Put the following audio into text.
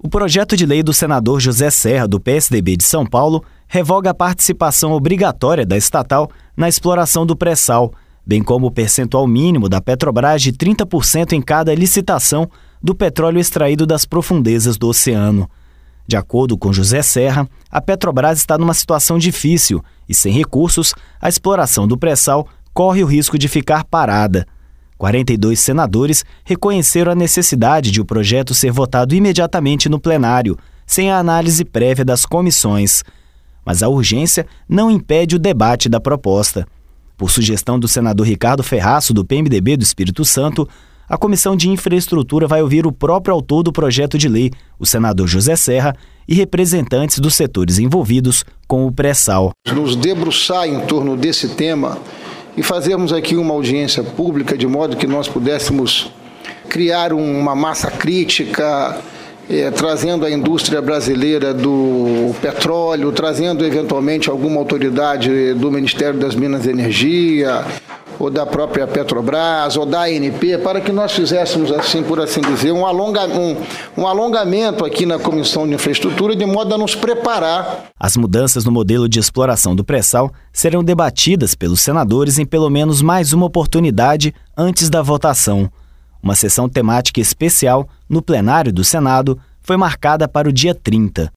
O projeto de lei do senador José Serra, do PSDB de São Paulo, revoga a participação obrigatória da estatal na exploração do pré-sal, bem como o percentual mínimo da Petrobras de 30% em cada licitação do petróleo extraído das profundezas do oceano. De acordo com José Serra, a Petrobras está numa situação difícil e, sem recursos, a exploração do pré-sal corre o risco de ficar parada. 42 senadores reconheceram a necessidade de o projeto ser votado imediatamente no plenário, sem a análise prévia das comissões. Mas a urgência não impede o debate da proposta. Por sugestão do senador Ricardo Ferraço, do PMDB do Espírito Santo, a Comissão de Infraestrutura vai ouvir o próprio autor do projeto de lei, o senador José Serra, e representantes dos setores envolvidos com o pré-sal. Nos debruçar em torno desse tema e fazermos aqui uma audiência pública de modo que nós pudéssemos criar uma massa crítica, trazendo a indústria brasileira do petróleo, trazendo eventualmente alguma autoridade do Ministério das Minas e Energia, ou da própria Petrobras, ou da ANP, para que nós fizéssemos, assim, por assim dizer, um alongamento aqui na Comissão de Infraestrutura, de modo a nos preparar. As mudanças no modelo de exploração do pré-sal serão debatidas pelos senadores em pelo menos mais uma oportunidade antes da votação. Uma sessão temática especial no plenário do Senado foi marcada para o dia 30.